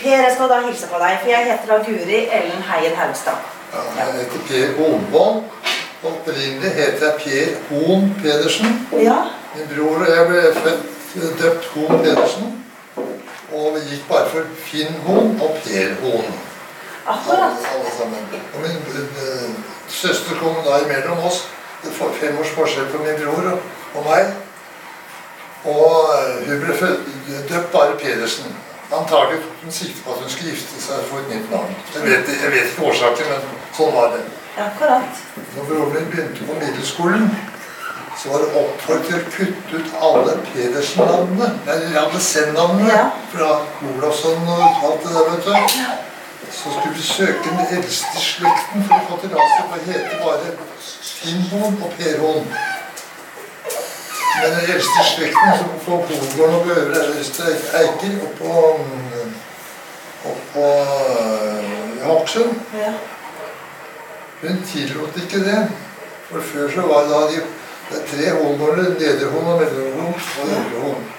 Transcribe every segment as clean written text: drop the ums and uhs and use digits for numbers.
Per, jeg skal da hilse på deg, for jeg heter da Guri Ellen Heien Haugstad. Ja, jeg heter Per Holmvold. Opprinnelig heter jeg Per Hohn Pedersen. Ja. Min bror og jeg ble døpt Hohn Pedersen. Og vi gikk bare for Finn Hohn og Per Hohn. Akkurat. Alle sammen. Og min søster kom da imellom oss. Det var 5 års forskjell på min bror og meg. Og hun ble døpt bare Pedersen. Antagelig hun siktet på at hun skulle gifte seg for et nytt navn. Jeg vet ikke årsaken, men sånn var det. Akkurat. Når broren min begynte på middelskolen, så var det oppfordret til å kutte ut alle Pedersen-navnene, eller alle Sen-navnene, fra Olafsson og alt det der, vet du. Så skulle vi søke den eldste slekten for å få til rase, og hete bare Finn Hohn og Per Hohn. Men den eldste slekten som på Holgården og Bøvre Eiker og på Hokksund, hun tillot ikke det. For før så var det 3 Holgårder, Nederholm og Mellomholm og Øvreholm.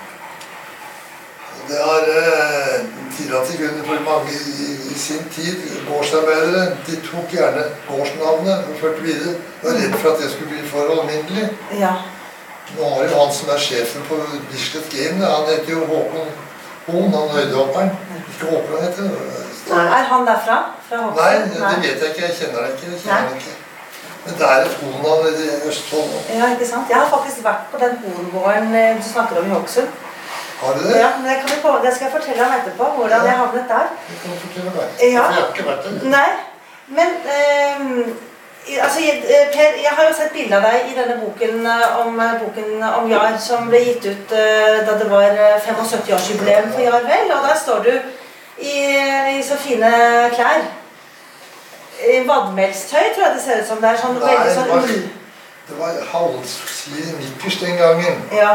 Det har tillatt ikke under for mange i sin tid. Gårdsarbeidere, de tok gjerne gårdsnavnet og førte videre. De var redd for at det skulle bli for alminnelig. Nå har jo han som sjefen på Bislett Game, han heter jo Håkon Hohn, han høydehopperen. Ikke Håkon han heter det. Han derfra? Fra Hokksund? Nei, det vet jeg ikke, jeg kjenner det ikke. Men det et Hohn i Østfold. Ja, ikke sant? Jeg har faktisk vært på den Hohn-gården du snakker om i Hokksund. Har du det? Ja, men det skal jeg fortelle ham etterpå, hvordan jeg havnet der. Det kan du fortelle meg. Ja. For jeg har ikke vært der. Nei, men altså, Per, jeg har jo sett bilder av deg i denne boken om Jar, som ble gitt ut da det var 75-årsjubileum for Jar vel, og der står du i så fine klær. Vadmelstøy, tror jeg det ser ut som. Det sånn veldig sånn ull. Det var halvside nikkers den gangen. Ja.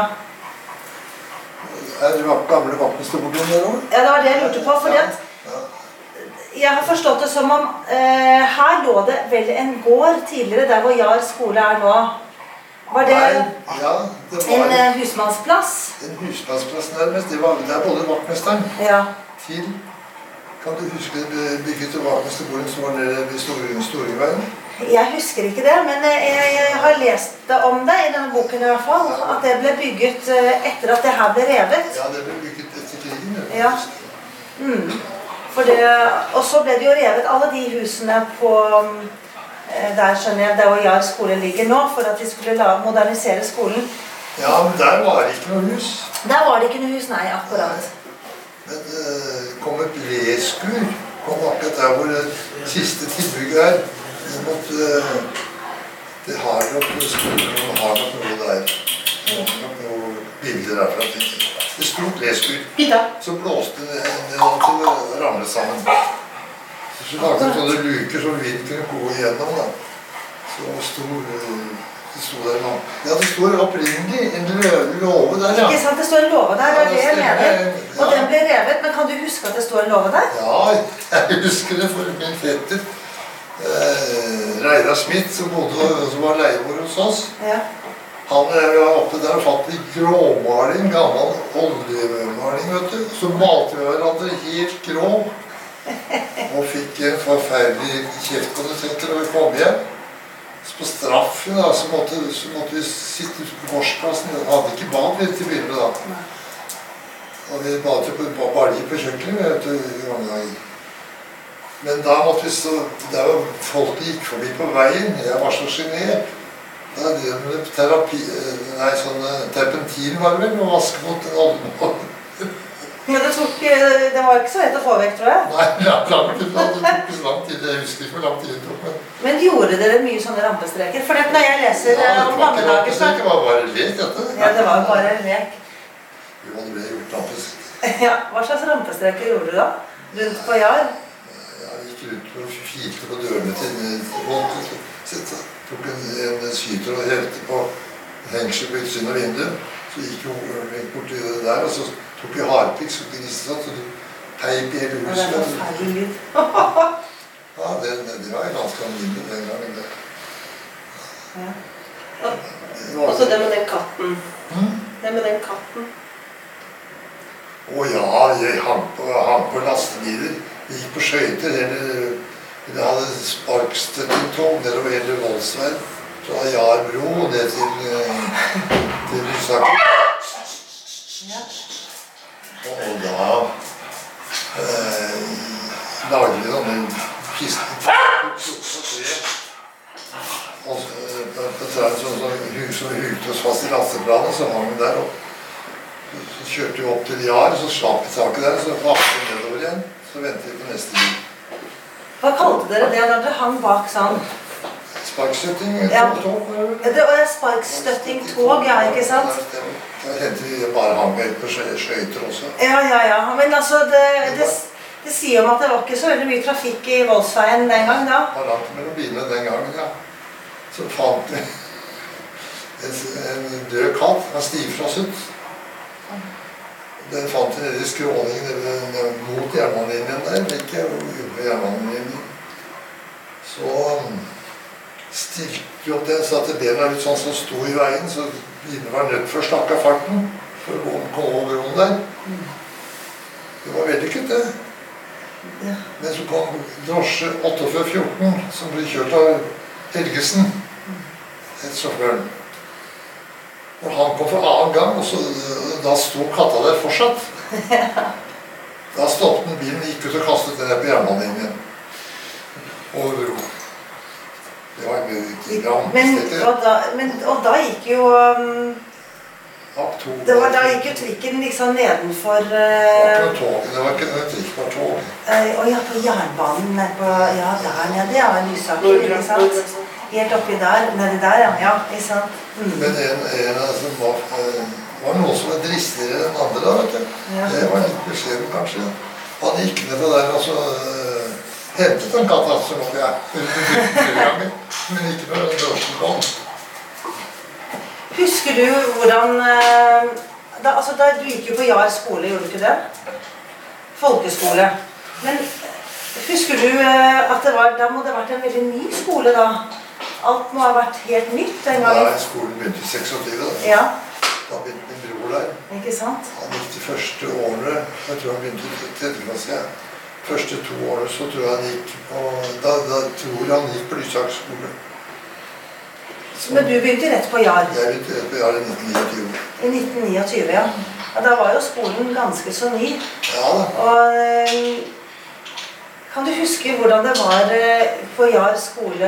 Det gamle vaktmesterbordet der også? Ja, det var det jeg lurte på, fordi at jeg har forstått det som om her lå det vel en gård tidligere, der hvor Jar skole nå. Var det en husmannsplass? En husmannsplass nærmest. Det er både vaktmesteren til, kan du huske bygget til vaktmesterbordet som var nede ved Storgeveien? Jeg husker ikke det, men jeg har lest om det i denne boken i hvert fall, at det ble bygget etter at det her ble revet. Ja, det ble bygget etter krigen. Ja. Og så ble det jo revet alle de husene på der, skjønner jeg, der hvor Jar skole ligger nå, for at de skulle modernisere skolen. Ja, men der var det ikke noe hus. Der var det ikke noe hus, nei, akkurat. Men det kom et leskur, kom akkurat der hvor det siste tilbygget det har nok noe der. Det har nok noen bilder derfra. Det stort leskur. Så blåste det til å ramle sammen. Så lagde det sånne luker som vind kunne gå igjennom. Så det sto der nå. Ja, det står opprinnelig en låve der, ja. Ikke sant, det står en låve der, det er det jeg mener. Og den ble revet, men kan du huske at det står en låve der? Ja, jeg husker det for min fetter. Reidar Smith, som var leiemor hos oss. Han var oppe der og fatt i gråmaling, gammel oljemaling, vet du. Så malte vi hverandre helt grå. Og fikk en forferdelig kjeft på det settet når vi kom hjem. Så på straffen da, så måtte vi sitte på gårdsplassen. Vi hadde ikke bad litt til bildet da. Og vi badet på balje på kjøkkenet, vet du, i mange dager. Men da måtte vi stå, der var folk gikk forbi på veien, jeg var så genert. Da drev med terapi, nei, sånn terpentin var det vel, og vaske mot en oljemål. Men det var ikke så lett å få vekk, tror jeg? Nei, det tok lang tid, jeg husker ikke hvor lang tid det tok. Men gjorde dere mye sånne rampestreker? For når jeg leser om gamle dager, så... Det var bare lek, dette. Ja, det var bare lek. Jo, det ble gjort rampestreker. Ja, hva slags rampestreker gjorde du da? Rundt på Jar? Jeg gikk rundt og filte på dørene til folk. Tok en skyter og hevte på hengsel på utsiden av vinduet. Så gikk vi borti det der, og så tok vi harpikk, så gnistet, så peip i hele huset. Ja, det var ferdig lyd. Ja, det var ganske alminnelig den gangen. Ja. Og så det med den katten. Det med den katten. Og ja, jeg hang på lastebiler, gikk på skøyter, eller hadde sparkstøttingtog nedover hele Voldsveien, fra Jarbro ned til Lysaker. Og da lagde vi sånne kister på trær som hukte oss fast i lasteplanet, så hang vi der opp. Så kjørte vi opp til Jar, så slapp vi taket der, så vakte vi nedover igjen, så ventet vi på neste bil. Hva kalte dere det da dere hang bak sånn? Sparkstøtting, tog. Det var sparkstøtting, tog, ja, ikke sant? Da hentet vi bare hang på skøyter også. Ja, men altså, det sier om at det var ikke så veldig mye trafikk i Voldsveien den gang da. Det var langt mellom bilene den gangen, ja. Så fant vi en død katt, den var stivfrosset. Den fant vi nede i skråningen mot jernbanelinjen der, ikke på jernbanelinjen. Så stilte vi opp den, så at bena litt sånn som sto i veien, så bilene var nødt for å slakke farten for å komme over broen der. Det var veldig kutt, det. Men så kom drosje 4814, som ble kjørt av Helgesen, et sjåføren. Og han kom for annen gang, og da sto katta der fortsatt. Da stoppet den bilen, gikk ut og kastet den ned på jernbanelinjen. Over bro. Det var ikke grann. Og da gikk jo... Da gikk jo trikken liksom nedenfor... Det var ikke noe trikk, det var tog. Ja, på jernbanen, ja, der nede, ja, Lysaker, ikke sant? Helt oppi der, nede der, ja, ikke sant? Men en av dem var noen som var dristigere enn andre da, vet du. Det var litt beskjeden kanskje. Han gikk ned på der, og så hentet en katt, så måtte jeg men ikke når den drosjen kom. Husker du hvordan, du gikk jo på Jar skole, gjorde du ikke det? Folkeskole. Men husker du at da må det ha vært en veldig ny skole da? Alt må ha vært helt nytt den gangen. Ja, skolen begynte i 26 da. Ja. Da begynte min bror der. Ikke sant? Han gikk de første årene, jeg tror han begynte i 3. klasse, ja. Første 2 årene så tror jeg han gikk på, da tror han gikk på Lysaker skole. Men du begynte rett på Jar? Jeg begynte rett på Jar i 1929. I 1929, ja. Da var jo skolen ganske så ny. Ja da. Og kan du huske hvordan det var på Jar skole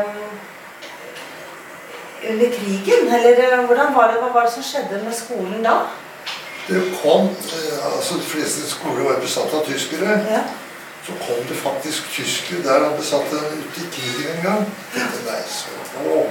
under krigen? Eller hva var det som skjedde med skolen da? Det kom, altså de fleste skoler var besatt av tyskere. Ja. Så kom det faktisk tyskere der han besatte den ute i krigen en gang. Nei, så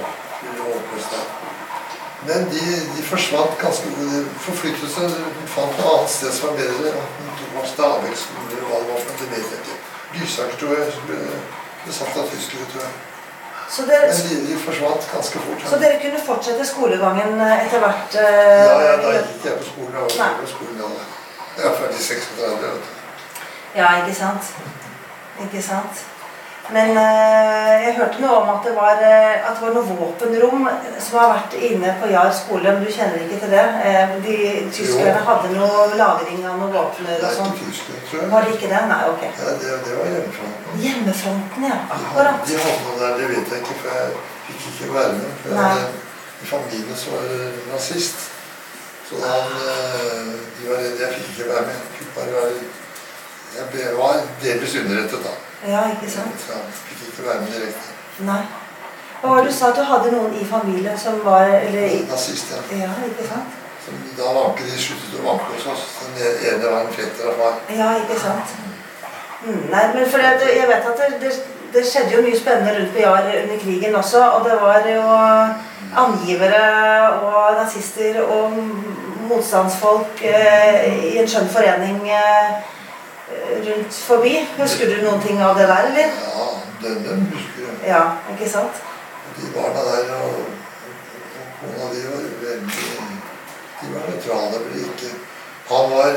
men de forsvant ganske, de forflyttet seg, de fant noe annet sted som var bedre. Det var Stavik skole, eller hva det var, men det vet jeg ikke. Lysaker, tror jeg, som ble besatt av tyskere, tror jeg. Men de forsvant ganske fort. Så dere kunne fortsette skolegangen etter hvert? Ja, da gikk jeg på skolen, og jeg var på skolen, ja. Jeg er ferdig i 36, vet du. Ja, ikke sant? Ikke sant? Men jeg hørte noe om at det var noen våpenrom som har vært inne på Jar skole, men du kjenner ikke til det? Tyskerne hadde noe lagring av noen våpner og sånn. Det er ikke tyskere, tror jeg. Var det ikke det? Nei, ok. Ja, det var hjemmefronten. Hjemmefronten, ja. Akkurat. De hadde noe der, det vet jeg ikke, for jeg fikk ikke være med. For i familien så var det nazist. Så de var redde, jeg fikk ikke være med. Jeg fikk bare være... Jeg var delvis underrettet da. Ja, ikke sant? Jeg fikk ikke være med direkte. Nei. Hva var det du sa at du hadde noen i familien som var... Nazist, ja. Ja, ikke sant? Da vanket de sluttet å vanke hos oss. Den ene var en fetter av far. Ja, ikke sant? Nei, men for jeg vet at det skjedde jo mye spennende rundt på Jar under krigen også, og det var jo angivere og nazister og motstandsfolk i en skjønn forening rundt forbi. Husker du noen ting av det der, eller? Ja, denne husker jeg. Ja, ikke sant? De barna der, og kona de var veldig... De var nøytrale, eller ikke. Han var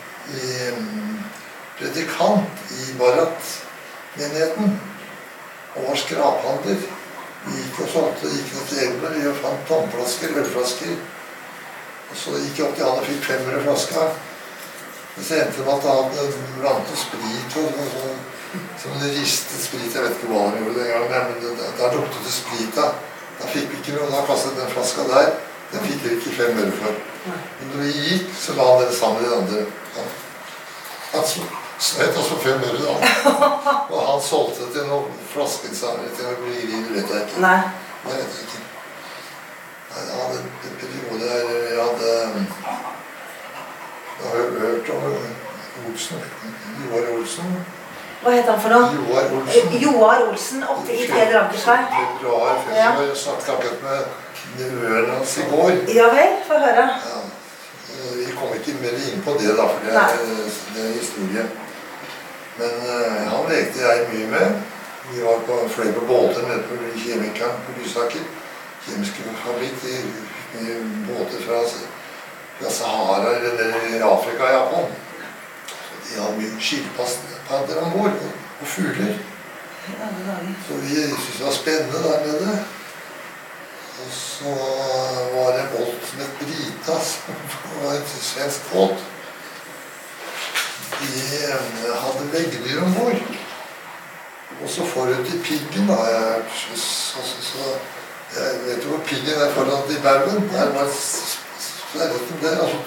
predikant i Barat-menigheten, og var skraphandler. Vi gikk og solgte, gikk ned til Elber, vi fant tommflasker, ølflasker. Og så gikk jeg opp til han og fikk 500 flasker. Så endte det med at han blandet sprit og som en ristet sprit. Jeg vet ikke hva han gjorde den gangen, men der luktet det sprit da. Da fikk vi ikke noe, da kastet den flaska der. Den fikk vi ikke 5 øre for. Men når vi gikk, så la han det sammen med de andre. Han snøt oss for 5 øre da. Og han solgte det til noen flaskensanger, til noen bryggeri, det vet jeg ikke. Nei. Det vet jeg ikke. Jeg hadde en periode der jeg hadde hørt om Olsen, Joar Olsen. Hva heter han for noe? Joar Olsen. Joar Olsen, oppe i Peder Ankersvei. Februar, jeg snakket akkurat med nevøren hans i går. Ja vel, få høre. Ja. Vi kom ikke mer inn på det da, for det er historie. Men han lekte jeg mye med. Vi var på flere på båter nede på kjemikeren på Lysaker. Kjemiske fabrikk, de båter fra Sahara eller i Afrika og Japan. De hadde mye skilpadder om bord og fugler. Så vi syntes det var spennende der nede. Og så var det en båt som het Brita, som var en svensk båt. De hadde veggdyr om bord. Og så forut i Piggen da, jeg vet jo hvor Piggen er foran i Bergen. Der var sverreten der, altså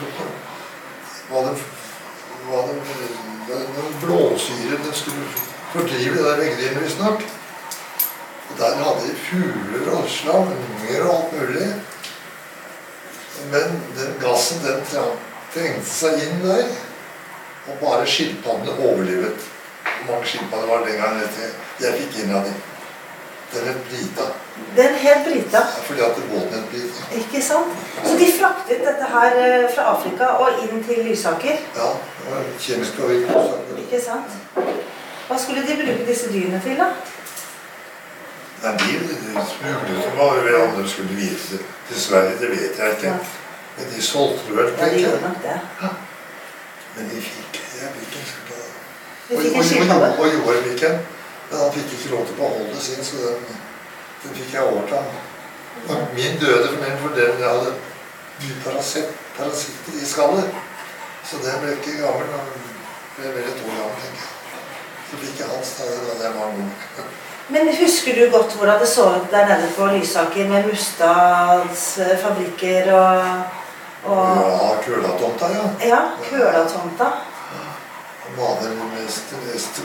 var det noen blåsyre den skulle fordrive det der veggdyrene vi snakk. Og der hadde de fugler og slanger og alt mulig. Men den gassen, den trengte seg inn der, og bare skilpaddene overlevet. Hvor mange skilpadder var det den gangen jeg fikk inn av dem. Den het Brita. Den het Brita? Ja, fordi at båten het Brita. Ikke sant? Så de fraktet dette her fra Afrika og inn til Lysaker? Ja, det var kjemisk og Lysaker. Ikke sant? Hva skulle de bruke disse dyrene til da? Nei, de smuglet som var ved andre skulle vise til Sverige, det vet jeg ikke. Men de solgte det vel, tenker jeg. Ja, de gjorde nok det. Men de fikk, jeg fikk en skilpadde. De fikk en skilpadde? Og Joar fikk en. Men han fikk ikke lov til å beholde sin, så den fikk jeg over til ham. Min døde for den hadde mye parasitter i skallet. Så den ble ikke gammel, den ble vel 2 år gammel, tenker jeg. Så fikk jeg hans da jeg var noe. Men husker du godt hvordan det så ut der nede på Lysaker med Mustads fabrikker og... Ja, Kølatomta, ja. Ja, Kølatomta. Malermester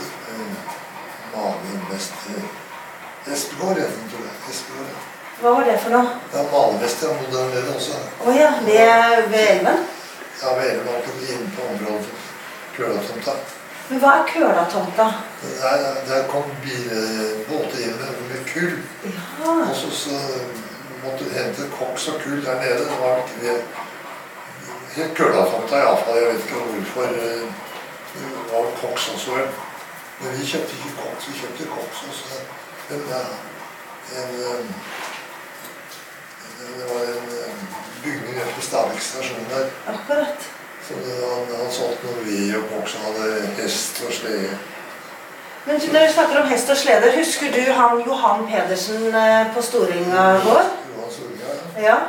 Espegård, jeg tror det. Espegård, ja. Hva var det for noe? Ja, malermester han bodde der nede også. Åja, ved Elven? Ja, ved Elven var ikke inne på området for Kølatomta. Men hva er Kølatomta? Der kom båter inn med kull. Ja. Og så måtte du hente koks og kull der nede. Det var ikke det. Helt Kølatomta i alle fall, jeg vet ikke hvorfor. Det var koks også. Men vi kjøpte ikke koks, vi kjøpte koks også. Det var en bygning rett på Stavik stasjon der. Akkurat. Så han solgte noe ved og koks, han hadde hest og slede. Men når du snakker om hest og sleder, husker du han Johan Pedersen på Storinga gård? Johan Storinga, ja. Ja.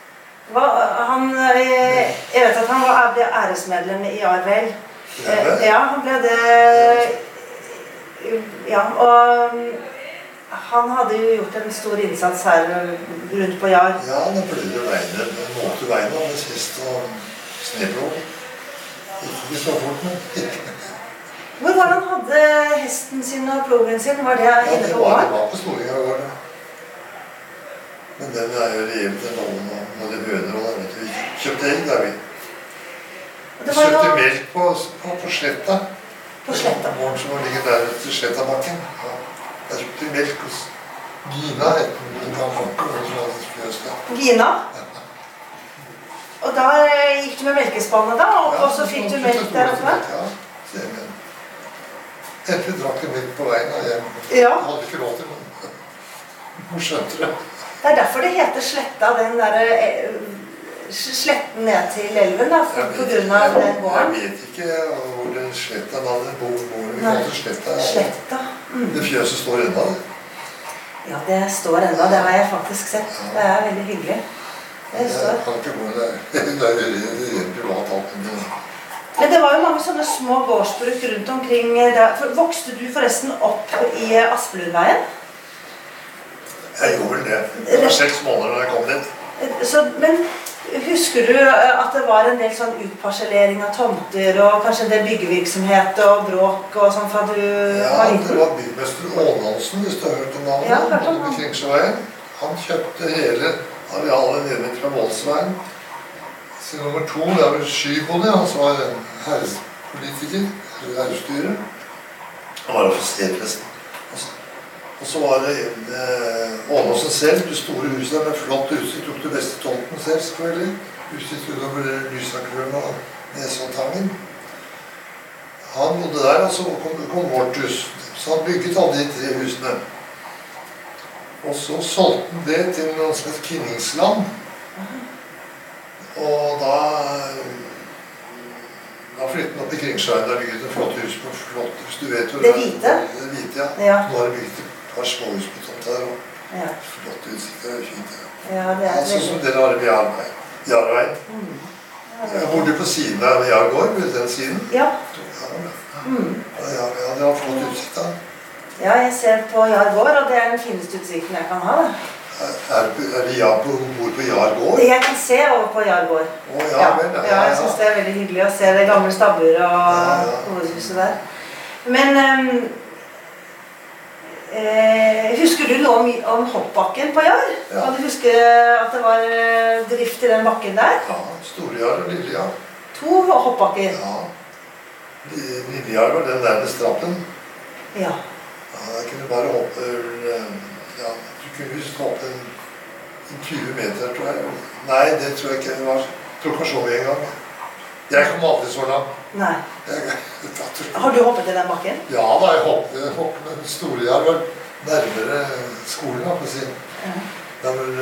Jeg vet at han ble æresmedlem i Arvel. Ja, han ble det. Ja, og han hadde jo gjort en stor innsats her rundt på Jar. Ja, da ble det veiene, målte veiene med hest og sneblå. Ikke så fort, men Hvor var han hadde hesten sin og plogen sin? Var det inne på Åren? Ja, det var på Storinga gård, det. Men den er jo revet den rollen av både høner og der, vet du. Vi kjøpte egg der, vi. Vi kjøpte melk på Sletta. På Sletta? Gården som ligger der til Slettabakken. Der kjøpte vi melk hos Gina, heter den gamle. Gina? Og da gikk du med melkespannet da, og så fikk du melk der også? Ja, stemmer. Etter drakk jeg melk på veien av hjem. Ja. Jeg hadde ikke råd til noe. Hvor skjønte det? Det er derfor det heter Sletta, den der sletten ned til elven da, på grunn av den gården. Jeg vet ikke hvor den Sletta navnet bor. Vi kaller Sletta. Sletta. Det fjøset står enda. Ja, det står enda. Det har jeg faktisk sett. Det er veldig hyggelig. Det står. Jeg kan ikke gå der. Det er rent privat alt. Men det var jo mange sånne små gårdsbruk rundt omkring der. Vokste du forresten opp i Aspelundveien? Jeg gjorde vel det. Det var 6 måneder da jeg kom dit. Men husker du at det var en del sånn utparsellering av tomter og kanskje en del byggevirksomhet og bråk og sånn fra du var liten? Ja, det var byggmester Ånaldsen, hvis du har hørt om navnet. Ja, hørt om navnet. Kringsjøveien. Han kjøpte hele arealet nede fra Voldsveien. Så nummer 2, det var Skybonde, han som var en herrepolitiker, herrestyrer. Han var offiser forresten. Og så var det Ånaldsen selv, det store huset der med flott utsikt, tok det beste tomten selv, selvfølgelig. Utsikt utover Lysakrøen og Nesodtangen. Han bodde der, og så kom vårt hus. Så han bygget alle de 3 husene. Og så solgte han det til noen som heter Kinningsland. Og da flyttet han opp i Kringsjøen, der bygget et flott hus på flott hus. Du vet jo det hvite? Det hvite, ja. Ja. Nå har det bygget et par småhus på tomt der, og ja. Flott utsikt, det er fint. Ja, det er sånn som dere har i Jarveien. Jeg bodde på siden av Jargård, ved den siden. Ja. Ja, det var flott utsikt da. Ja, jeg ser på Jargård, og det er den fineste utsikten jeg kan ha. Er vi bor på Jargård? Jeg kan se over på Jargård. Ja, vel, ja, jeg synes det er veldig hyggelig å se det gamle stabbur og hovedhuset der. Men husker du noe om hoppbakken på Jar? Ja. Kan du huske at det var drift i den bakken der? Ja, Store-Jar og Lille-Jar. 2 hoppbakker? Ja. Lille-Jar var den nærmest trappen. Ja. Ja, der kunne du bare hoppe, ja, du kunne visst hoppe en 20 meter, tror jeg. Nei, det tror jeg ikke, det var, tror ikke så mye en gang. Jeg kom aldri så langt. Nei. Har du hoppet i den bakken? Ja, da jeg hoppet, men Store-Jar var nærmere skolen, da, for å si. Der hvor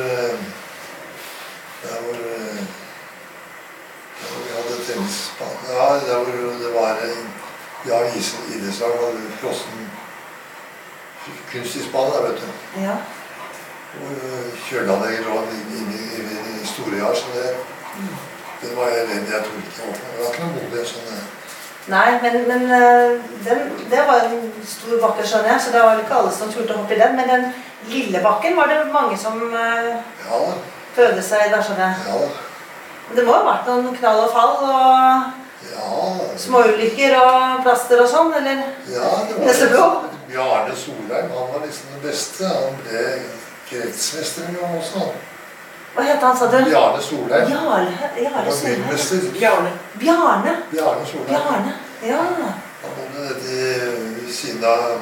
vi hadde tennisbane. Ja, der hvor det var idrettslag, var det frossen kunstisbane der, vet du. Ja. Og kjøleanlegger lå inne i Store-Jar, så det var jeg redd jeg tror ikke opp. Det var ikke noe modig sånn. Nei, men det var en stor bakke, skjønner jeg, så det var ikke alle som turte å hoppe i den. Men den lille bakken var det mange som prøvde seg der, skjønner jeg. Ja. Det må ha vært noen knall og fall og småulykker og plaster og sånn, eller? Ja, det var Bjarne Solheim, han var liksom den beste. Han ble kretsmester en gang også. Hva heter han, sa du? Bjarne Solheim. Jarle Solheim. Bjarne Solheim. Bjarne, ja. Han bodde ved siden av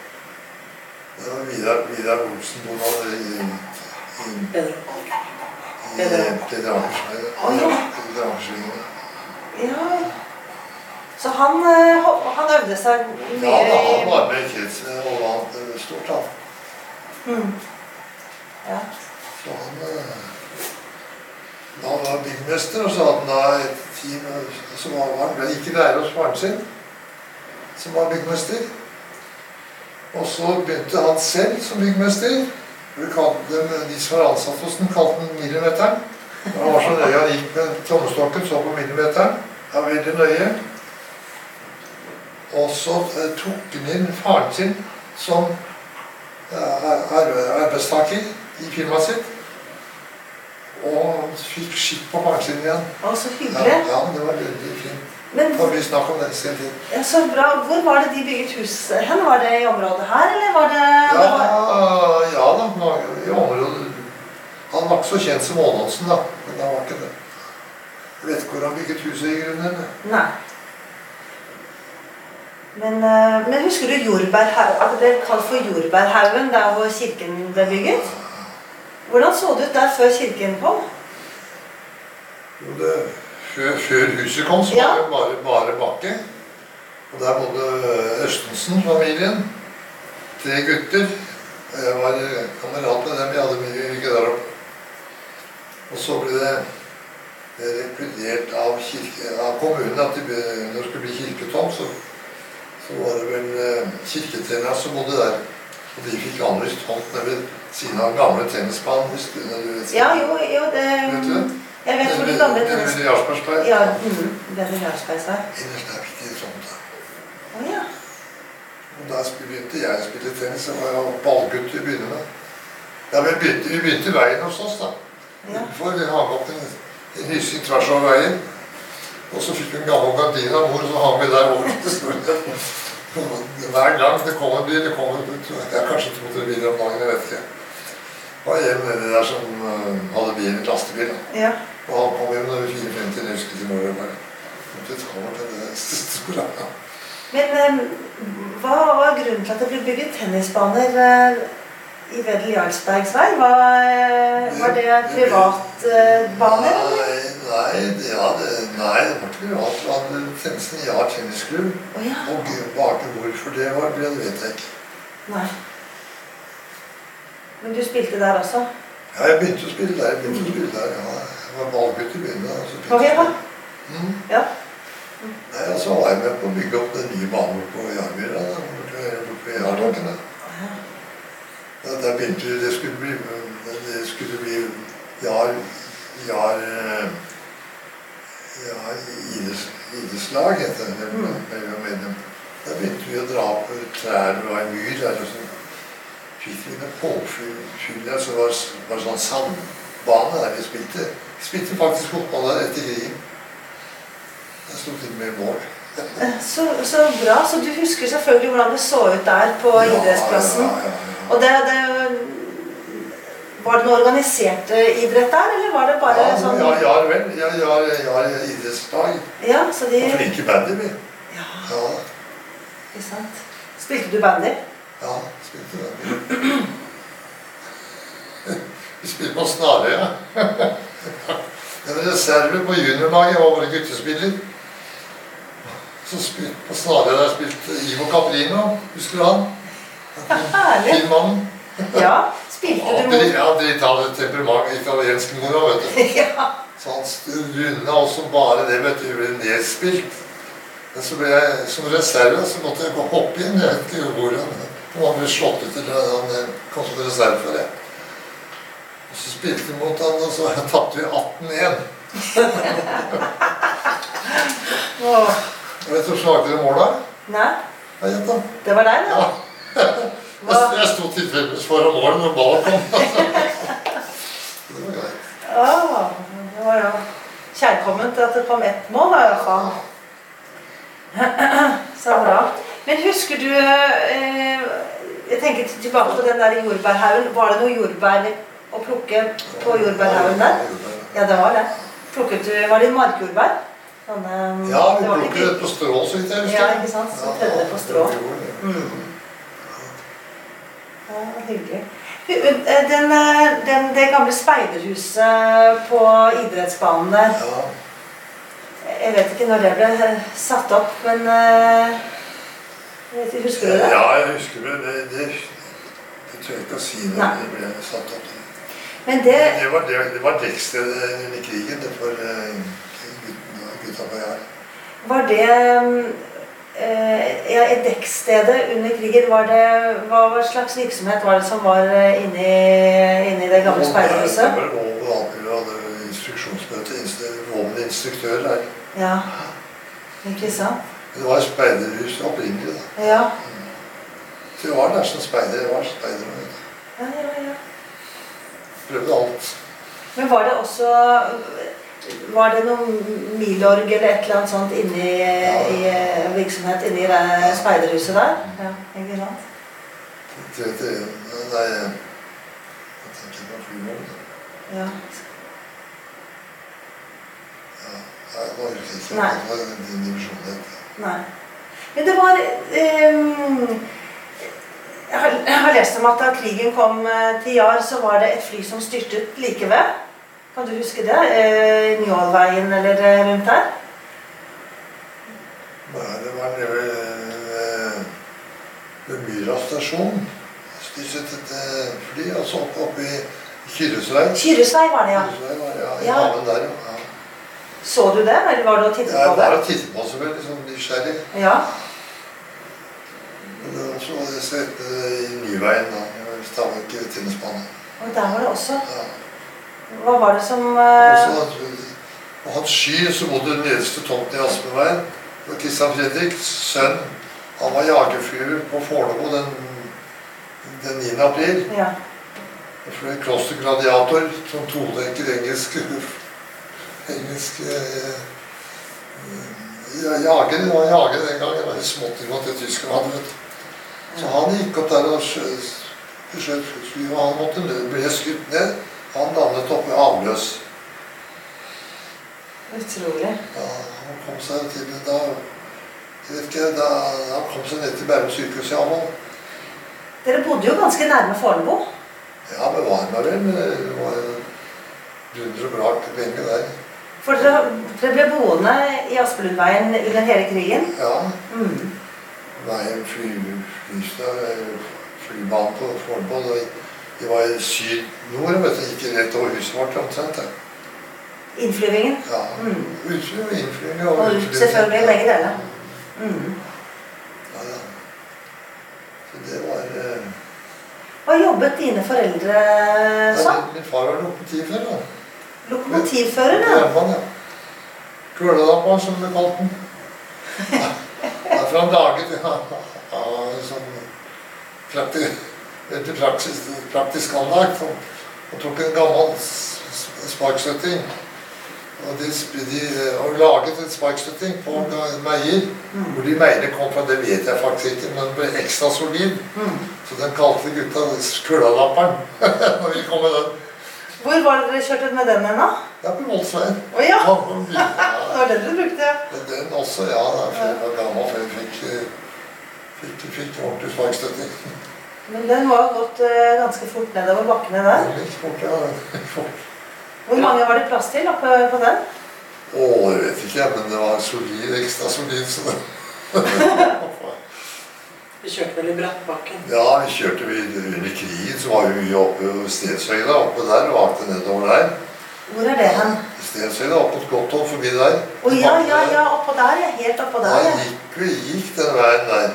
Vidar Olsen, hvor han i Peder Akersvingen. Ja. Så han øvde seg mye i... Ja, han var med i kretsen og vant stort, han. Ja. Så han var byggmester, og så hadde han da et team som var ikke lærer hos faren sin, som var byggmester. Og så begynte han selv som byggmester. De som var ansatt hos den, kalte den millimeteren. Han var så nøye, han gikk med tommestokken, så på millimeteren. Det var veldig nøye. Og så tok han inn faren sin som arbeidstaker i firmaet sitt. Og han fikk skikk på faren sin igjen. Å, så hyggelig. Ja, det var veldig fint. Det var mye snakk om det i sin tid. Ja, så bra. Hvor var det de bygget hus hen? Var det i området her, eller var det... Ja da, i området. Han var ikke så kjent som Ånaldsen da, men han var ikke det. Jeg vet ikke hvor han bygget huset i grunnen. Nei. Men husker du Jordbærhaugen, at det ble kalt for Jordbærhaugen, der hvor kirken ble bygget? Hvordan så det ut der før kirken kom? Jo, før huset kom, så var det bare bakke. Og der bodde Østensen-familien. 3 gutter. Jeg var kamerat med dem, jeg hadde mye hygge der oppe. Og så ble det rekvirert av kommunen at når det skulle bli kirketomt, så var det vel kirketrenere som bodde der. Og de fikk anvist tomt nede ved siden av gamle tennisbanen. Ja, jo, det... Vet du det? Jeg vet hvor de gamle tennis... Ved Jarlsbergsberg. Ja, ved Jarlsbergsberg. Innerst der fikk de sånt da. Åja. Og da begynte jeg å spille tennis, så var jeg ballgutt til å begynne med. Ja, vi begynte i veien hos oss da. For vi hang opp en hyssing tvers over veien. Og så fikk vi en gammel gardin av mor, og så hang vi der over. Hver gang det kom en bil, det kom kanskje 2-3 biler om dagen, jeg vet ikke. Det var en nede der som hadde bil, en lastebil. Ja. Og han kom hjem når vi 4:50, jeg husker til når det var. Det kommer til det store. Men hva var grunnen til at det ble bygget tennisbaner i Wedel Jarlsbergs vei? Var det privatbaner, eller? Nei, det var ikke privat. Det var tennisen Jar Tennisklubb. Og bak hvorfor det var, det vet jeg ikke. Nei. Men du spilte der også? Ja, jeg begynte å spille der. Ja. Jeg var ballgutt i begynnelsen. Ok, da. Ja. Nei, og så var jeg med på å bygge opp den nye banen på Jarmyra, borte ved Jarlakkene. Der begynte det skulle bli idrettslag, heter det. Der begynte vi å dra opp trær og en myr der, og så fikk vi med påfyll der, så var det sånn sandbane der vi spilte. Vi spilte faktisk fotball der etter krigen. Jeg stod til med mål. Så bra, så du husker selvfølgelig hvordan det så ut der på idrettsplassen. Ja. Og var det noe organisert idrett der, eller var det bare sånn? Ja, vel. Jeg idrettslag. Ja, så de... Og flinke bandy, vi. Ja. Ikke sant. Spilte du bandy? Ja, spilte bandy. Vi spilte på Snarøya. En reserve på juniorlaget var våre guttespiller. Så på Snarøya der spilte Ivo Caprino, husker du han? Filmannen. Ja, spilte du mot? Ja, de hadde temperament italiensk mora, vet du. Ja. Så han rundet også bare det, vet du, ble nedspilt. Men så ble jeg, som reserve, så måtte jeg gå hoppe inn, jeg vet ikke hvor han ble slått ut, eller han kom som reserve for det. Og så spilte vi mot han, og så tappte vi 18-1. Vet du hvor slagte dere mål der? Nei. Hva gjett da? Det var deg, da? Ja. Jeg stod tilfeldigvis foran målen når ballen kom. Det var greit. Det var jo kjærkomment at det kom ett mål, da, i hvert fall. Så bra. Men husker du, jeg tenker tilbake på den der jordbærhaugen, var det noe jordbær å plukke på jordbærhaugen der? Ja, det var det. Plukket du, var det markjordbær? Ja, vi plukket det på strå, så vidt jeg husker. Ja, ikke sant? Så tredde det på strå. Ja, hyggelig. Det gamle speiderhuset på idrettsbanen der. Jeg vet ikke når det ble satt opp, men husker du det? Ja, jeg husker det. Det tror jeg ikke å si når det ble satt opp. Men det var dekkstedet under krigen, det for gutta på Jar. Var det i dekkstedet under krigen, hva slags virksomhet var det som var inne i det gamle speiderhuset? Det var lov og anker, og hadde instruksjonsmøte, våpeninstruktør der. Ja, ikke sant? Det var speiderhus opprinnelig da. Ja. Så jeg var nesten speider, jeg var speider. Ja. Prøvde alt. Men var det også, var det noen milorg eller et eller annet sånt inne i virksomhet inne i det speiderhuset der? Ja, ikke sant? Nei, jeg tenker på flymorgen. Ja. Ja, det var ikke sånn. Det var din divisjon. Nei. Men det var... Jeg har lest om at da krigen kom til Jar, så var det et fly som styrtet like ved. Kan du huske det? Njålveien eller rundt der? Nei, det var nede ved Myra stasjon. Styrtet et fly, og så oppe i Kyrresvei. Kyrresvei var det, ja. Kyrresvei var det, ja. I haven der, ja. Så du det, eller var det å titte på det? Jeg var å titte på så veldig sånn nysgjerrig. Ja. Så var det sett i Nyveien da, i Stavik tennisbane. Og der var det også? Ja. Hva var det som... Og hans sky som bodde den nederste tomten i Aspenveien, og Kristian Fredrik, sønn, han var jagerfyrer på Fornebu den 9. april. Ja. For en kloster gladiator som todenker engelsk jager, det var jager den gangen, det var smått i måte tyskere hadde, vet du. Så han gikk opp der og skjøt fly, og han måtte bli skutt ned. Han landet oppe i avløs. Utrolig. Ja, han kom seg til da, jeg vet ikke, da han kom seg ned til Bærum sykehus i Amman. Dere bodde jo ganske nærme Fornebu. Ja, men var vel, det var dunder og brak lenge der. For dere ble boende i Aspelundveien under hele krigen? Ja. Veien flybanen på Fornebu, det var i syd-nord, vet du, ikke rett over huset vårt omtrent. Innflyvingen? Ja, utflyving og innflyving. Og selvfølgelig begge deler. Ja, ja. Så det var... Hva jobbet dine foreldre sånn? Min far var lokomotivfører, da. Lokomotivfører, da? Jernbanen, ja. Kølelappa, som vi kalte den. Ja, fra en daget, sånn praktisk anlagt, og tok en gammel sparkstøtting, og laget en sparkstøtting på meier, hvor de meierne kom fra, det vet jeg faktisk ikke, men den ble ekstra solid, så den kalte gutta kølelapperen, når vi kom med den. Hvor var det dere kjørte ut med den ennå? Ja, på Voldsveien. Åja, det var den dere brukte. Den også, ja, jeg var gammel før jeg fikk ordentlig sparkstøtting. Men den var gått ganske fort nedover bakkene der. Litt fort, ja. Hvor mange var det plass til oppe på den? Jeg vet ikke, men det var solid, ekstra solid, så det... Vi kjørte vel i Brattbakken? Ja, vi kjørte under krigen, så var vi mye oppe i Stensøyda, oppe der, og vakte nedover der. Hvor er det hen? Stensøyda, oppe på Godthold, forbi der. Ja, oppå der, ja, helt oppå der. Da gikk den veien der.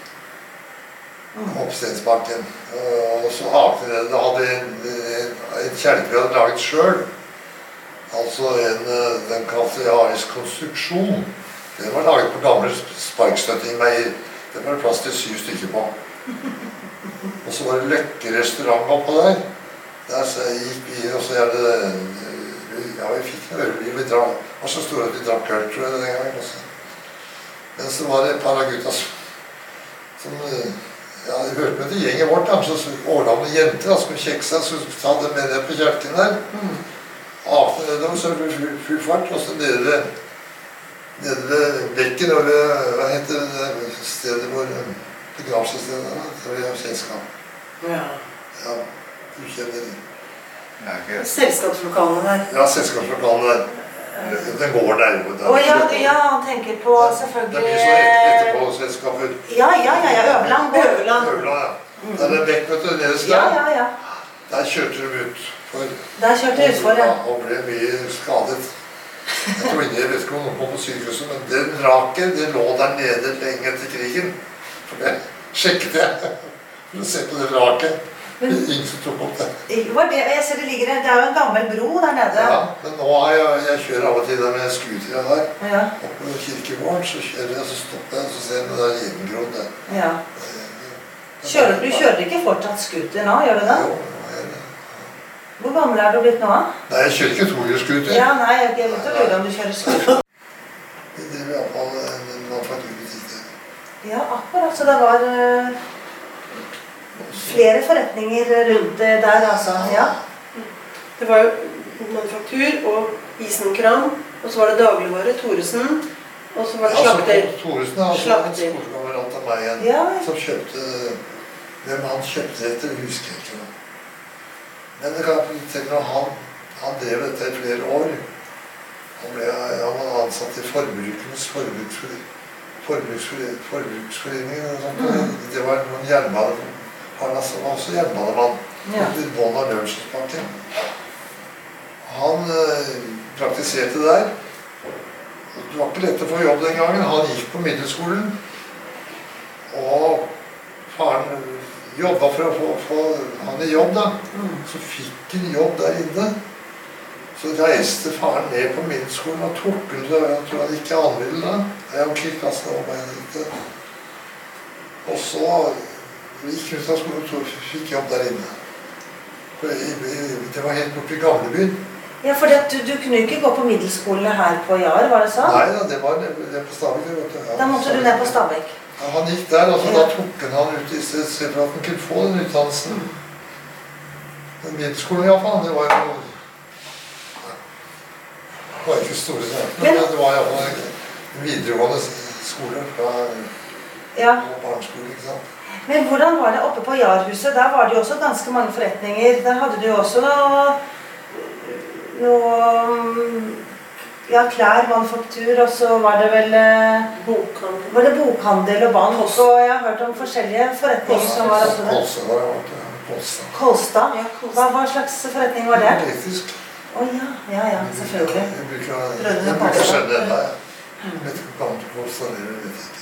Opp Stensbakken. Og så akte ned, det hadde en kjelke vi hadde laget selv. Altså den kalte arisk konstruksjon. Den var laget på gamle sparkstøttingmeier. Det var plass til 7 stykker på. Og så var det Løkke restaurant oppå der. Der så gikk vi inn, og så gjerne... Ja, vi fikk en øl, vi drakk. Det var så stor at vi drakk øl, tror jeg, den gangen også. Men så var det et par av gutta som... Ja, de hørte med til gjengen vårt, da, så ordnet med jenter, da, som kjekk seg, så ta det med ned på kjelken der. Akte nedover, så ble det full fart, og så nede ved bekken, hva heter det stedet hvor begravelsesstedet der, det var jo selskap. Ja. Ja, du kjenner det. Selskapslokalene der. Ja, selskapslokalene der. Den går der. Ja, han tenker på selvfølgelig... Det blir så etterpå selskapet. Ja, Øverland. Øverland, ja. Der er det bekk, vet du, nederst der. Ja. Der kjørte de utfor. Der kjørte de utfor, ja. Og ble mye skadet. Jeg tror ikke, jeg vet ikke om noen kom på sykehuset, men den raken, det lå der nede lenge etter krigen. For det sjekket jeg, for å se på den raken. Ingen som tok opp det. Jeg ser det ligger, det er jo en gammel bro der nede. Ja, men nå har jeg kjører av og til der med skuter der. Ja. Oppe på kirkegården, så kjører jeg, så stopper jeg, så ser jeg det der gjengrodd der. Ja. Du kjører ikke fortsatt skuter nå, gjør du det? Jo, nå gjør det. Hvor gammel er du blitt nå? Nei, jeg kjører ikke tohjulsskuter. Ja, nei, jeg vet ikke lurer om du kjører skuter. Det drev i hvert fall en manufakturbutikk der. Ja, akkurat, så det var flere forretninger rundt det der, altså, ja. Det var jo manufaktur og Isenkram, og så var det dagligvare, Thoresen, og så var det slakter. Thoresen er altså en storkamerat av meg igjen, som kjøpte, hvem han kjøpte etter, husker jeg ikke noe. Men det kan jeg tenke meg, han drev dette i flere år. Han var ansatt i Forbrukernes forbruksforening og sånt. Det var noen jernbane, han var også jernbanemann, i bånd av Lørenskogbakken. Han praktiserte der. Det var ikke lett å få jobb den gangen. Han gikk på middelskolen, og faren jobbet for å få han i jobb da. Så fikk han jobb der inne Så reiste faren ned på middelskolen og tok ut, jeg tror han gikk i anvill da. Jeg var ikke i klassen over meg litt. Og så gikk ut av skolen og fikk jobb der inne. Det var helt borte i Gamlebyen. Ja, for du kunne ikke gå på middelskole her på Jar, var det sånn? Nei da, det var nede på Stavik. Ja. Da måtte du ned på Stavik? Ja, han gikk der, og da tok han ut i stedet for at han kunne få den utdannelsen. Den middelskolen i hvert fall, det var jo... Det var ikke store saker, men det var i hvert fall en videregående skole fra barneskole, ikke sant? Men hvordan var det oppe på Jarhuset? Der var det jo også ganske mange forretninger. Der hadde du jo også klær, manufaktur, og så var det vel bokhandel og bank, og jeg har hørt om forskjellige forretninger som var oppe der. Kolstad var det, Kolstad. Kolstad? Hva slags forretning var det? Elektrisk. Ja, selvfølgelig. Jeg bruker å skjønne enda, jeg vet ikke hva til Kolstad, det vet jeg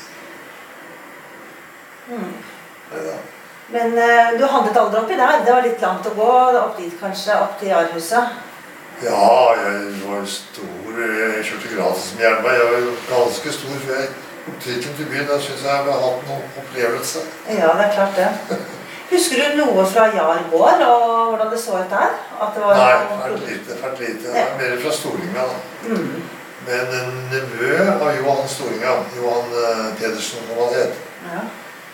ikke. Neida. Men du handlet aldri oppi der? Det var litt langt å gå opp dit kanskje, opp til Jarhuset? Ja, jeg var stor, jeg kjørte gratis med jernvei, jeg var ganske stor før jeg tok trikken til byen, da synes jeg har hatt noen opplevelse. Ja, det er klart det. Husker du noe fra Jar gård, og hvordan det så ut der? Nei, fælt lite. Det var mer fra Storinga da. Men en nevø av Johan Storinga, Johan Pedersen, som han het. Ja.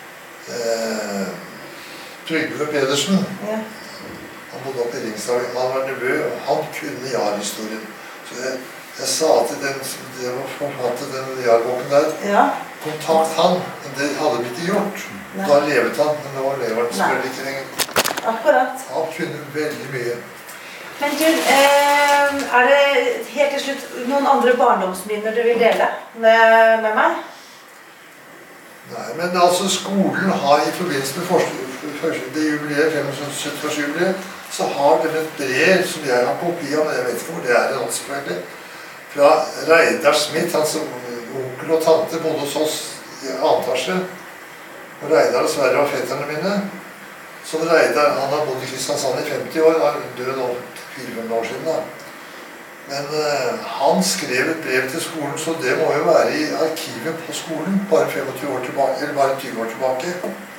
Trygve Pedersen. Ja. Han bodde oppe i Ringsdagen, han var nevø, og han kunne Jar-historien. Så jeg sa til den som forfattet den Jar-boken der, kontakt han, men det hadde vi ikke gjort. Da levet han, men nå lever han selvfølgelig ikke lenger. Akkurat. Han kunne veldig mye. Men du, er det helt til slutt noen andre barndomsminner du vil dele med meg? Nei, men altså skolen har i forbindelse med det jubileet, 75-årsjubileet, så har den et brev som jeg har kopi av, men jeg vet ikke hvor det er nå selvfølgelig, fra Reidar Smith, hans onkel og tante bodde hos oss i Antasje. Og Reidar og Sverre var fetterne mine. Så Reidar, han har bodd i Kristiansand i 50 år, han er død nå 4-5 år siden da. Men han skrev et brev til skolen, så det må jo være i arkivet på skolen, bare 25 år tilbake, eller bare 20 år tilbake.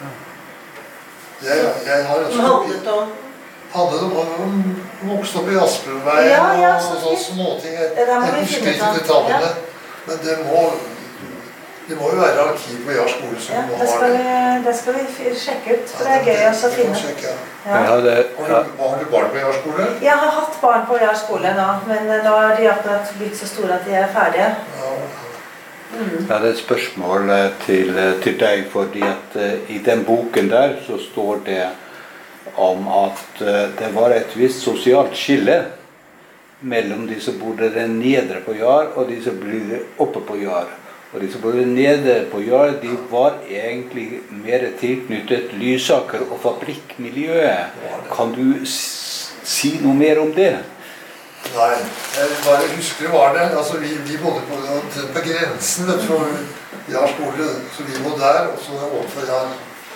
Jeg har også handlet om vokst opp i Asperveien og sånne småting. Jeg husker ikke detaljene, men det må jo være arkiv på Jar skole som må ha det. Det skal vi sjekke ut, for det er gøy å finne. Har du barn på Jar skole? Jeg har hatt barn på Jar skole nå, men nå har de akkurat blitt så store at de er ferdige. Jeg hadde et spørsmål til deg, fordi at i den boken der så står det om at det var et visst sosialt skille mellom de som bodde nedre på Jar og de som bodde oppe på Jar. Og de som bodde nede på Jar, de var egentlig mer tilknyttet Lysaker og fabrikkmiljøet. Kan du si noe mer om det? Nei, jeg bare husker det var det. Altså, vi bodde på grensen for Jar skole, så vi bodde der, og så overfor Jar.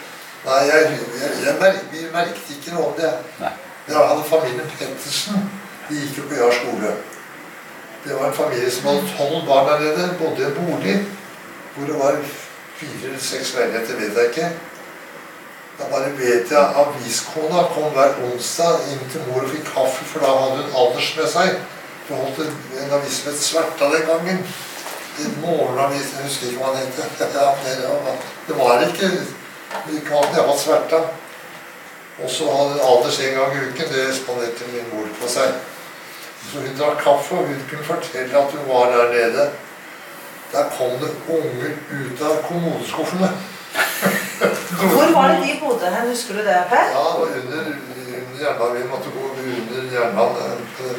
Nei, vi merket ikke noe om det. Vi hadde familien Pettersen, de gikk jo på Jar skole. Det var en familie som hadde 12 barn der nede, bodde i en bolig, hvor det var 4 eller 6 leiligheter, vet jeg ikke. Da bare vet jeg at aviskona kom hver onsdag inn til mor og fikk kaffe, for da hadde hun alders med seg. Hun holdt en avis med et Sverta den gangen. En morgenavis, jeg husker ikke hva den het. Det var ikke, vi kalte det Sverta. Og så hadde hun alders en gang i uken, det spanderte min mor på seg. Så hun drakk kaffe, og hun kunne fortelle at hun var der nede. Der kom det unger ut av kommodeskuffene. Hvor var det de bodde hen? Husker du det, Per? Ja, det var under jernbanen. Vi måtte gå under jernbanen.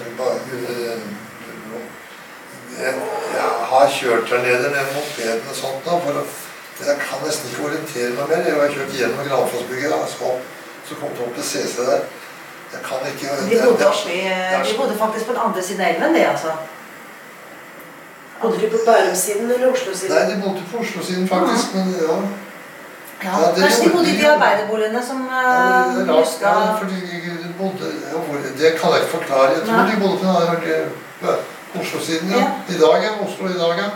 Jeg har kjørt der nede med mopeden og sånt nå, for jeg kan nesten ikke orientere meg mer. Jeg har kjørt gjennom Granfossbygget, så kom det opp til CC der. Jeg kan ikke... De bodde faktisk på den andre siden av elven, det altså. Bodde de på Bærum-siden eller Oslo-siden? Nei, de bodde på Oslo-siden faktisk, men ja. Ja, kanskje de bodde i de arbeiderboligene som Ja, for de bodde, det kan jeg ikke forklare. Jeg tror de bodde på Oslo-siden, ja. I dag, ja. Oslo i dag, ja.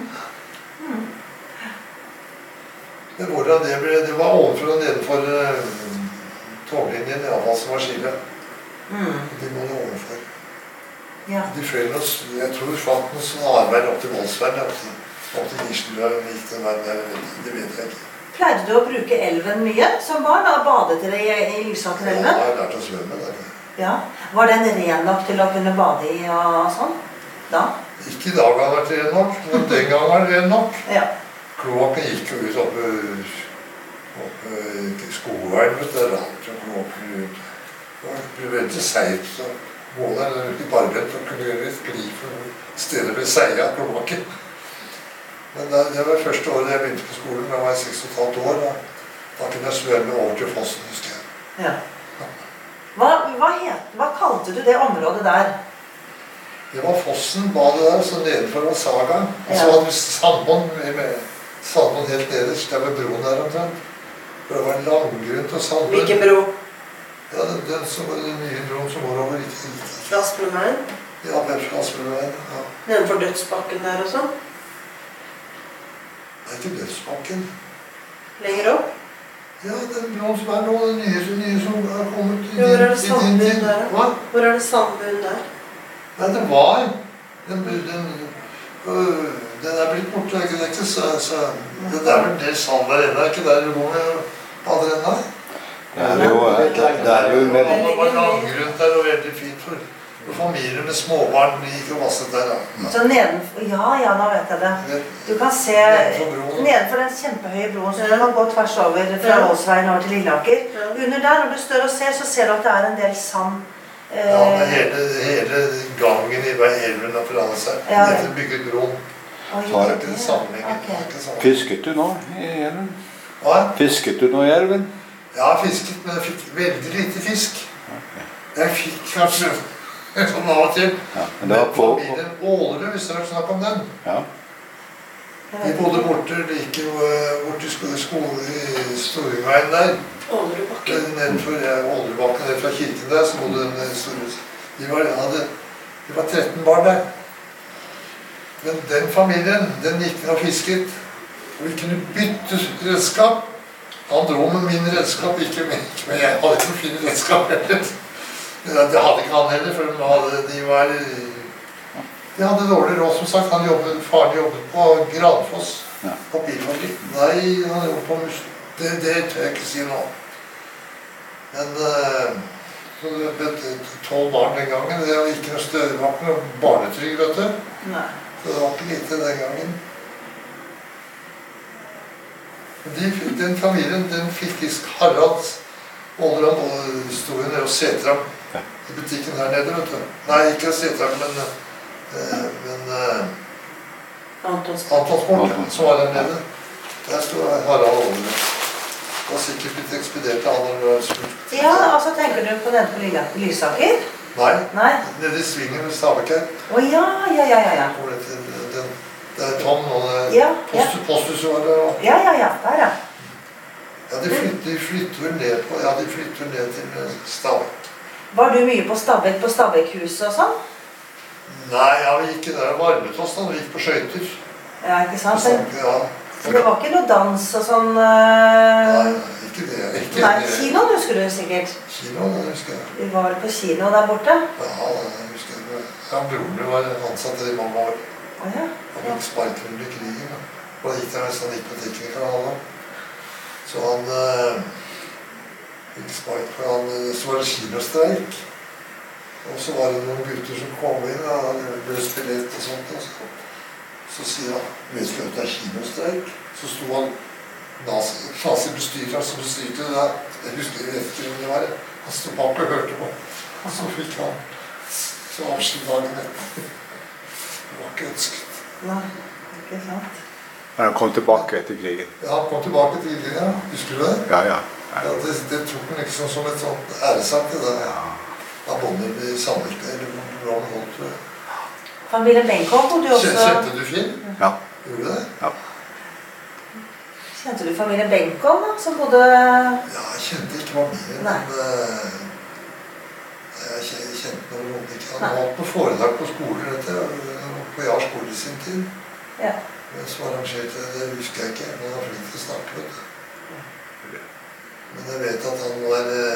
Det var overfor og nedenfor toglinjen, i alle fall som var skille. De bodde overfor. Ja. De fløy noe, jeg tror det fant noen snarvei opp til Voldsvern, opp til Gislø, gikk den veien der, det vet jeg ikke. Pleide du å bruke elven mye som barn, og badet dere i Lysakerelven? Ja, jeg har lært å svømme der. Ja. Var den ren nok til å kunne bade i og sånn? Da? Ikke i dag har det vært ren nok, men den gang var det ren nok. Ja. Kloakken gikk jo ut oppe i Skogveien, vet du, det er rart å kloakken ut. Det ble veldig seigt, så gå der i barbent og kunne gjøre et gli for stedet ble seig av kloakken. Men det var første året jeg begynte på skolen, da var jeg 6,5 år, da kunne jeg svømme over til fossen, husker jeg. Ja. Hva kalte du det området der? Det var fossen, badet der, så nedenfor var Saga. Og så hadde vi sandbånd helt nederst, der ved broen der omtrent. For det var en langgrunt og sandbånd. Hvilken bro? Ja, den nye broen som går over riktig. Fra Asplundveien? Ja, fra Asplundveien, ja. Nedenfor Dødsbakken der også? Det er ikke Dødsbakken. Lenger opp? Ja, den broen som nå, den nye som har kommet i Hvor er det sandbunnen der? Hva? Hvor er det sandbunnen der? Nei, det var. Den er blitt borte, det er ikke så... Det er vel en del sand der inne, ikke der du går med bader ennå? Det er jo med... Det var langgrunt der og veldig fint for familier med småbarn gikk og vasset der. Så nedenfor, ja, nå vet jeg det. Du kan se nedenfor den kjempehøye broen, så du kan gå tvers over fra Voldsveien over til Lilleaker. Under der, når du står og ser, så ser du at det er en del sand. Ja, men hele gangen i elven har forandret seg. Etter bygget broen. Så er det ikke det sammenhengen. Fisket du nå i elven? Hva? Fisket du nå i elven? Ja, jeg fisket, men jeg fikk veldig lite fisk. Jeg fikk kanskje sånn av og til. Men familien Ålerud, hvis dere har snakket om den. Ja. De bodde borte i skolen i Storveien der. Ålerudbakken. Nedenfor Ålerudbakken, ned fra kirken der, så bodde den store. De var 13 barn der. Men den familien, den gikk ned og fisket. Og vi kunne bytte redskap. Han dro med min redskap, ikke med, men jeg hadde ikke noe fine redskap heller. Det hadde ikke han heller, for de hadde dårlig råd, som sagt. Faren jobbet på Granfoss, papirfabrikk. Nei, han jobbet på det tør jeg ikke si nå. Men så det ble 12 barn den gangen. Det var ikke noe støvvakken og barnetrygg, vet du. Nei. Så det var ikke lite den gangen. Den familien, den fikk Harald Ålerud og stod jo nede og Setram i butikken her nede, vet du. Nei, ikke Setram, men Antonsport, som var der nede. Der stod Harald Ålerud. Det var sikkert blitt ekspedert av han når det var spurt. Ja, altså tenker du på den på Lysaker? Nei, nede i svingen med Stabæk her. Ja. Det er Tom og posthuset var der. Ja, der ja. Ja, de flytter ned til Stabæk. Var du mye på Stabæk, på Stabækhuset og sånn? Nei, ja, vi gikk der og varmet oss da, vi gikk på skøyter. Ja, ikke sant? Så det var ikke noe dans og sånn... Nei, ikke det. Nei, kinoen husker du sikkert? Kinoen, det husker jeg. Vi var på kino der borte? Ja, det husker jeg. Ja, broren min var ansatt der i mange år. Ja. Han gikk sparket under krigen. Og da gikk der nesten litt på tekniker av han. Så han gikk sparket for han, så var det kinostreik. Og så var det noen gutter som kom inn, og han ble spillett og sånt. Så sier han, vet du at det er kinostreik? Så sto han nazi-bestyreren som bestyrte det der. Jeg husker ikke hvem det var. Han stod bak og hørte på. Og så fikk han så avskjed dagen etter. Det var ikke ønsket. Nei, ikke sant. Men han kom tilbake etter krigen? Ja, han kom tilbake til krigen, ja. Husker du det? Ja. Det tok han liksom som et sånt æresak, det der. Da båndet i Sandvik, eller hvor han holdt, tror jeg. Familien Benkow bodde jo også... Kjente du film? Ja. Gjorde du det? Ja. Kjente du familien Benko da, som bodde... Ja, jeg kjente ikke familien, men jeg kjente noe ikke. Han var på foredrag på skolen, på Jars skole I sin tid. Ja. Men så arrangerte det husker jeg ikke, men han var flink til å snakke, vet du. Men jeg vet at han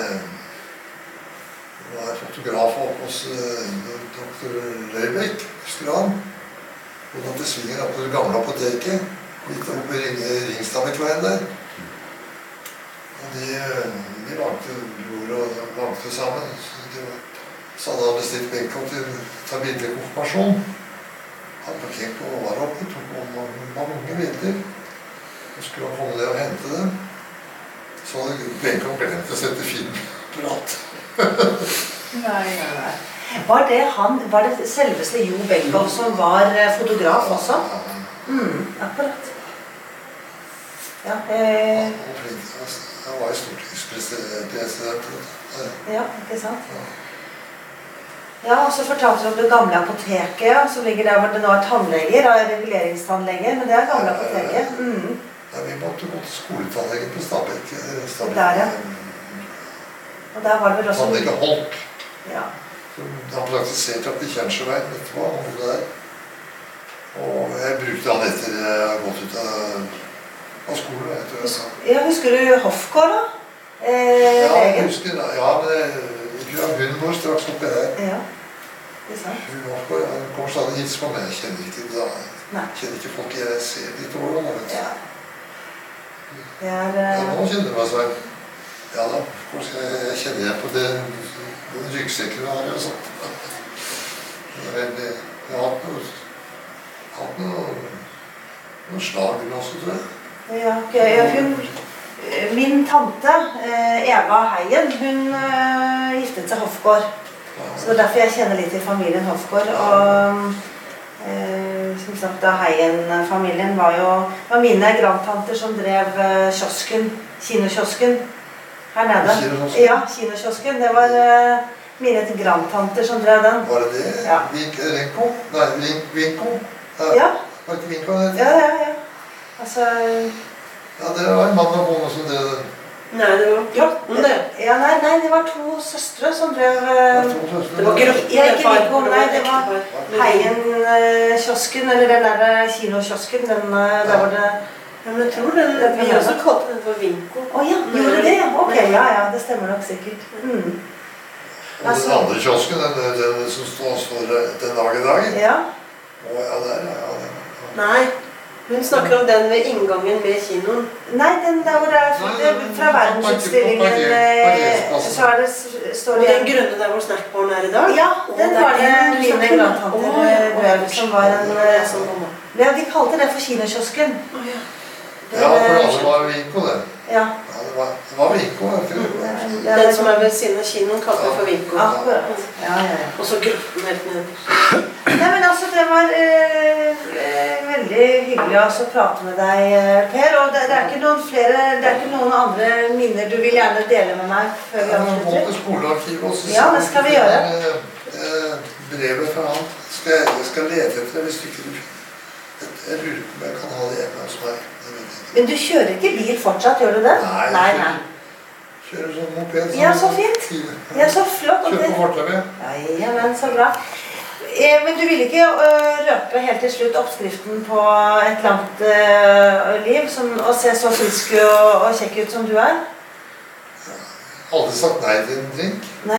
var fotograf oppe hos doktor Løybekk, husker du han? Hun hadde svingen opp på det gamle apoteket, litt oppe I Ringstadekveien der. Og de lagde jord og lagde sammen. Så han hadde bestilt Benko til å ta bildekonfirmasjon. Han parkerte og var oppe, tok mange bilder. Så skulle han komme ned og hente dem. Så hadde Benko glemt å sette filmprat. Nei. Var det selveste Jo Benko som var fotograf også? Akkurat. Ja, han var stortingspresident. Ja, ikke sant? Ja, og så fortalte du om det gamle apoteket, som ligger der hvor det nå tannleger, reguleringstannleger, men det gamle apoteket. Ja, vi måtte gå til skoletannlegen på Stabekk. Der, ja. Og der var det vel også... Tannlege Holk. Ja. Han praktiserte opp I Kjensjøveien, vet du hva, han bodde der. Og jeg brukte han etter jeg har gått ut av skolen, etter jeg sa. Ja, husker du Hofgaard da? Ja, jeg husker da. Ja, men hun går straks oppi her. Ja, det sant. Hun Hofgaard, han kommer stadig hits på meg, jeg kjenner ikke da. Kjenner ikke folk jeg ser litt over da, vet du. Ja. Ja, nå kjenner meg Svein. Ja da, jeg kjenner jeg på den ryggsekken jeg har og sånt. Jeg har hatt noen slag også, tror jeg. Ja, ok. Min tante, Eva Heien, hun giftet seg Hofgaard. Så det derfor jeg kjenner litt til familien Hofgaard. Og som sagt, Heien-familien var mine grandtanter som drev kiosken, kinokiosken her nede. Ja, kinokiosken. Det var mine grandtanter som drev den. Var det det? Ja. Vinko? Nei, Vinko? Ja. Var det ikke Vinko det? Ja. Altså... Ja, det var en mann og kone som drev den. Nei, det var Grotten det. Ja, nei, det var to søstre som drev... Det var Grotten. Ja, ikke Vinko, nei, det var Heien-kiosken, eller den der kinokiosken, den der var det... Ja, men jeg tror vi også kalte den for Vinko. Åja, gjorde det? Ok, ja, det stemmer nok sikkert. Og den andre kiosken, den som står den dag I dag. Ja. Ja, der, ja. Nei, hun snakker om den ved inngangen med kinoen. Nei, den der hvor det fra verdensutstillingen, så det, står det... Og den grønne der hvor snackbaren I dag? Ja, den var det mine grandtanter som var en... Ja, de kalte det for kinokiosken. Ja, for alle var Vinko det. Ja. Det var Vinko, Den som ved siden av kinoen kalte det for Vinko. Akkurat. Ja. Og så Grotten helt ned. Nei, men altså, det var veldig hyggelig å prate med deg, Per. Og det ikke noen flere, det ikke noen andre minner du vil gjerne dele med meg før vi avslutter? Jeg må til skolearkivet også. Ja, det skal vi gjøre. Brevet fra han. Jeg skal lete etter det hvis du ikke vil. Jeg lurer på om jeg kan ha det hjemme hos meg. Men du kjører ikke bil fortsatt, gjør du det? Nei. Kjører sånn moped. Ja, så fint. Ja, så flott. Kjører på fortauet. Ja, men så bra. Men du vil ikke røpe helt til slutt oppskriften på et langt liv, å se så frisk og kjekk ut som du er? Aldri sagt nei til en drink. Nei.